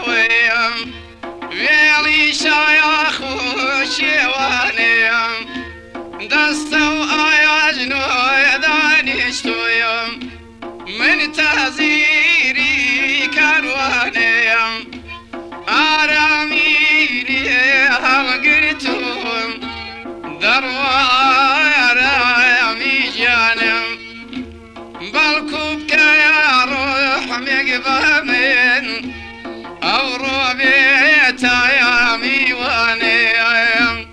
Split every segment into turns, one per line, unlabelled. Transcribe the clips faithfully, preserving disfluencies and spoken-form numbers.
ويم ويلي شايخ وشيوانيم دستو آياجنو دانشتويم من تزيري كروانيم آراميني هلقرتوم دروا رامي جانم بالكوب يا روح مقبامين أو ربيتا يا ميوانيم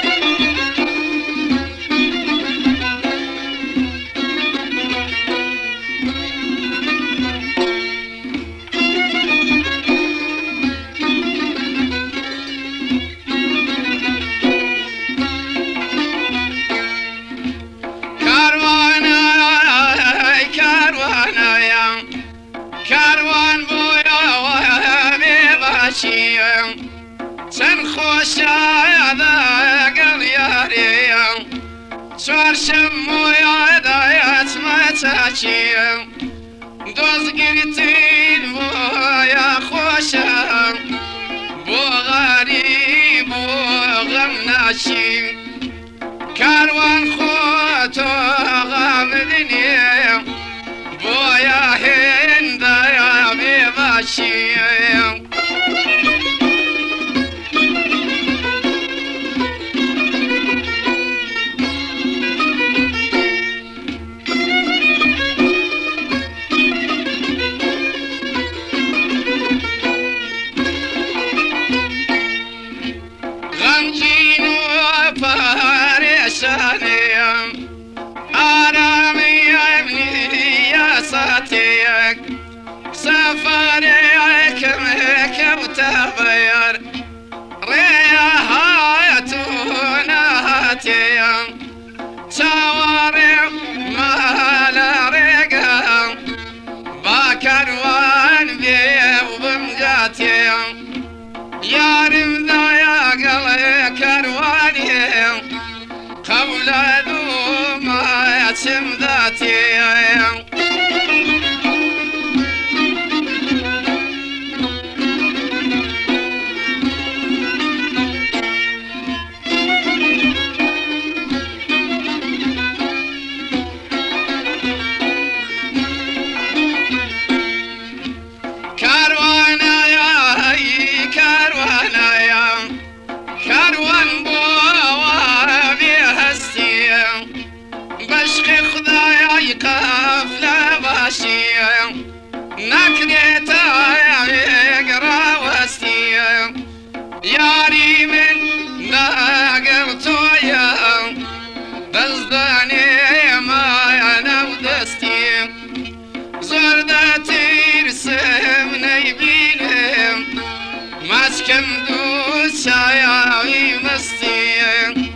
كاروان بويا وهمي باشيم سن خوشا ذاق الياريم سوار شمو يا دايات ما تاشيم دوز قرتين بويا خوشا بو غريب بو غم ناشيم كاروان خوتو غامدني بويا هند يا بيباشيم غمجين وفارشانيم آرامي يا ابني يا ساتيك سفريك مكب تغير ريحاتنا هاتيم سواري مال ريقام باكروان بيب بمجاتيم يا رمضا يا قلي كروانيم قبل ذو ما يتم ذاتيم كاروانا يا هي كاروانا يا كاروان بوا بيهستيم بشخي خدايا يقف لا باشيم نكريتا يقرا وستيم ياري من ناقرتويا بزداني ما انا ودستيم زردتي رسم نيبينم مسكم دوس شايعي مستيم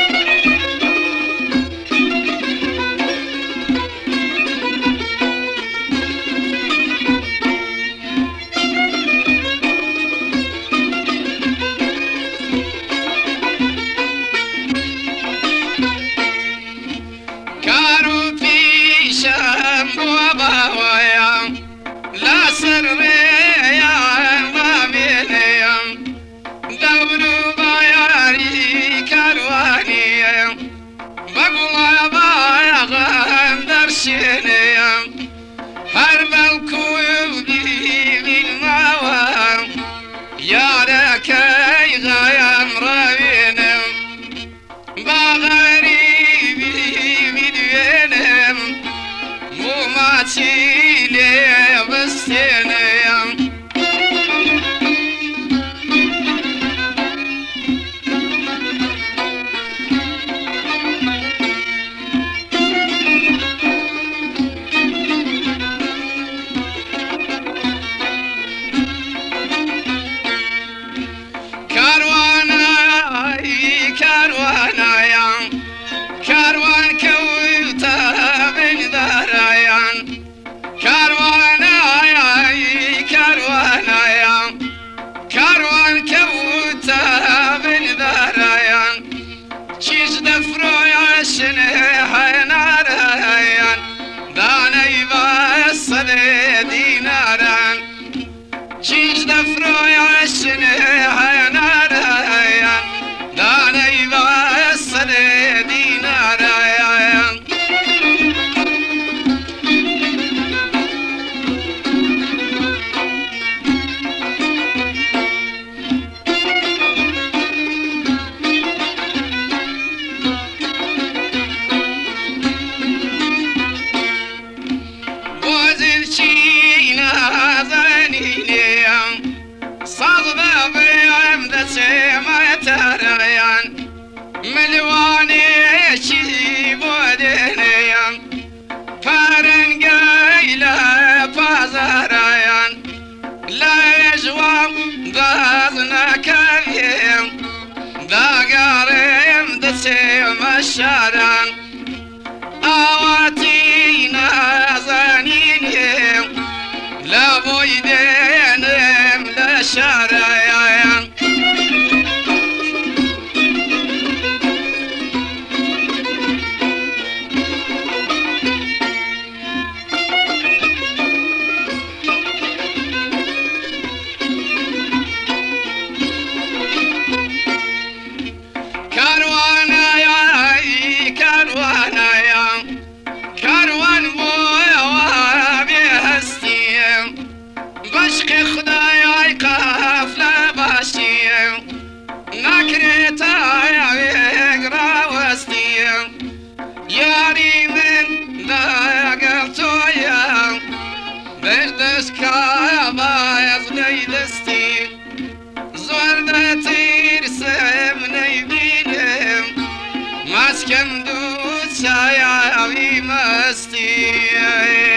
كارو في شام وباويا لا سر يا ما بينيم دورو باياري كاروانيم بقول بايا غام درشينيم هرب الكوبي بالموام يا ركاي غيام راوينم بغريبي بدوينم مو ما تشيلي بستينم فرويشن هناريان داني بوصل ديناريان ملواني شي بودنيان فرنگايلا بازارايان لا يجوام دازنا كريم داقاريم دسيم الشاران اواتينا زانينيم لا بويدينيم لا شارايان ياري من ذاقلتويا بردش كابا يزني دستي زوردتي رسمني بينم مسكن دوت شايا بمستي